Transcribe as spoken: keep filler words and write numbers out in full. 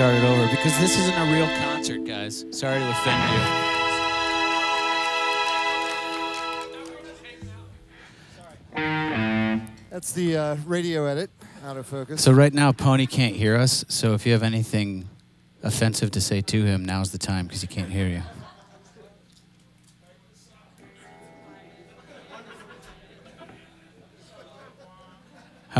start it over because this isn't a real concert, guys. Sorry to offend you. That's the uh, radio edit, out of focus. So right now, Pony can't hear us. So if you have anything offensive to say to him, now's the time because he can't hear you.